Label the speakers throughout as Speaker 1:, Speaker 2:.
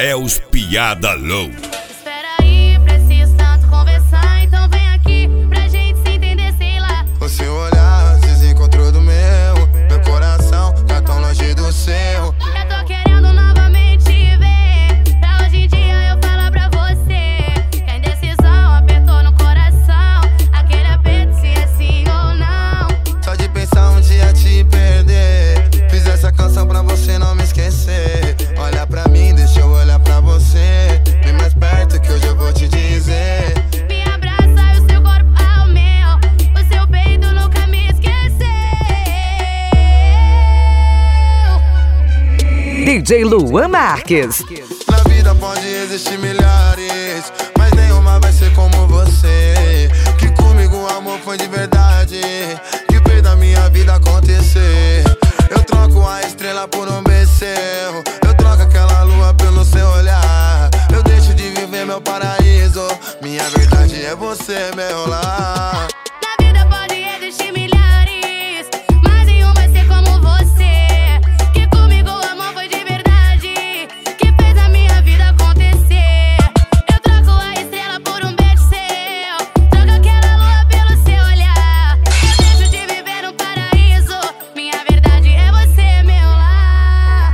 Speaker 1: é os Piada Louco.
Speaker 2: Espera aí, preciso tanto conversar, então vem aqui pra gente se entender, sei lá.
Speaker 3: O seu olhar se desencontrou do meu coração tá tão longe do seu.
Speaker 2: Eu tô querendo novamente te ver, pra hoje em dia eu falar pra você que a indecisão apertou no coração, aquele aperto se é sim ou não.
Speaker 3: Só de pensar um dia te perder, fiz essa canção pra você não me esquecer. Olha pra mim, deixa eu olhar pra você, vem mais perto que hoje eu vou te dizer.
Speaker 2: Me abraça e o seu corpo ao meu, o seu peito nunca me esqueceu.
Speaker 4: DJ Luan Marques.
Speaker 3: Na vida pode existir milhares, mas nenhuma vai ser como você. Que comigo o amor foi de verdade, que fez da minha vida acontecer. Eu troco a estrela por um bezerro, eu troco aquela lua pelo seu olhar. Eu deixo de viver meu paraíso, minha verdade é você, meu lar.
Speaker 2: Na vida pode existir milhares, mas nenhum vai ser como você. Que comigo o amor foi de verdade, que fez a minha vida acontecer. Eu troco a estrela por um beijo seu, troco aquela lua pelo seu olhar. Eu deixo de viver no paraíso, minha verdade é você, meu lar.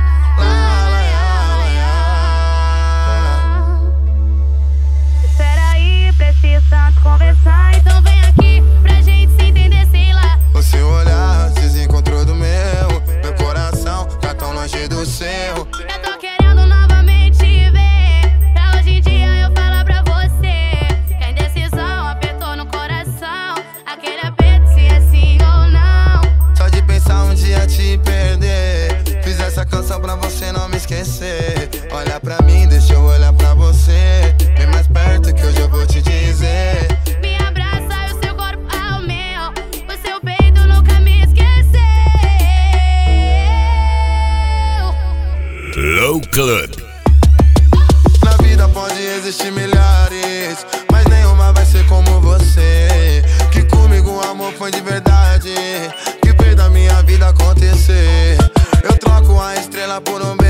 Speaker 2: Espera aí, preciso tanto conversar, então vem aqui pra gente se entender, sei lá.
Speaker 3: O seu olhar se desencontrou do meu coração tá tão longe do seu.
Speaker 2: Eu tô querendo novamente te ver, pra hoje em dia eu falar pra você que a indecisão apertou no coração, aquele aperto se é sim ou não.
Speaker 3: Só de pensar um dia te perder, fiz essa canção pra você não me esquecer. Olha pra mim, deixa eu olhar pra você, vem mais perto que hoje eu vou te dizer.
Speaker 2: Me abraça e o seu corpo ao meu, o seu peito nunca me esqueceu.
Speaker 1: Low Club.
Speaker 3: Na vida pode existir milhares, mas nenhuma vai ser como você. Que comigo o amor foi de verdade, que fez da minha vida acontecer. Eu troco a estrela por um beijo.